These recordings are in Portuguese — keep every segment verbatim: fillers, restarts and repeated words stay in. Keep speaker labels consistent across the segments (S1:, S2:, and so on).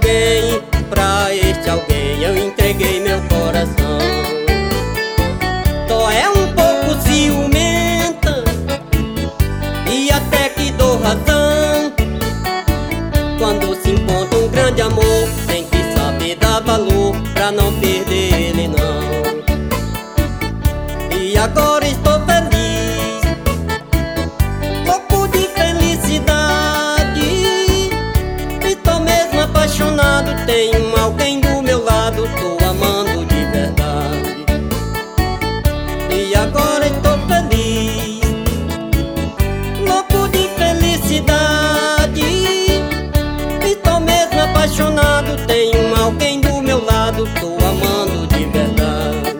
S1: alguém, pra este alguém eu entreguei meu coração. Só é um pouco ciumenta e até que dou razão. Quando se encontra um grande amor, tem que saber dar valor pra não perder ele não. E agora estou feliz, louco de felicidade. Estou mesmo apaixonado, tenho alguém do meu lado, tô amando de verdade. E agora estou feliz, louco de felicidade. Estou mesmo apaixonado, tenho alguém do meu lado, tô amando de verdade.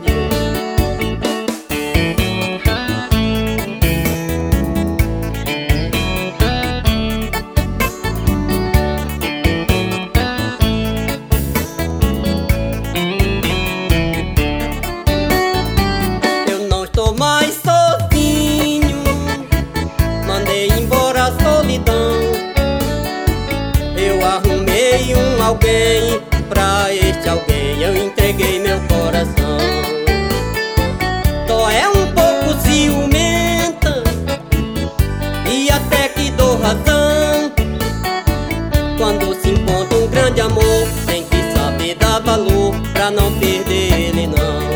S1: Eu não estou mais sozinho, mandei embora a solidão. Eu arrumei um alguém, pra este alguém eu entreguei meu coração. Só é um pouco ciumenta e até que dou razão. Quando se encontra um grande amor, tem que saber dar valor pra não perder ele não.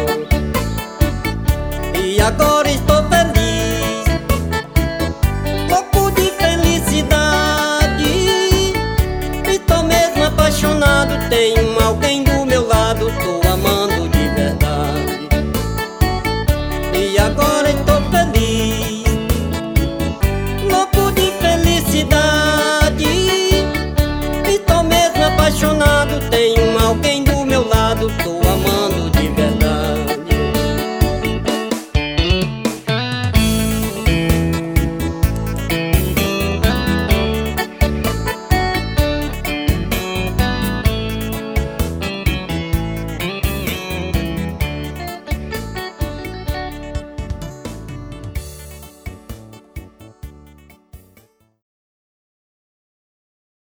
S1: E agora estou feliz, louco de felicidade. Estou mesmo apaixonado, tenho alguém do meu lado, tô amando de verdade. E agora estou feliz, louco de felicidade. Estou mesmo apaixonado.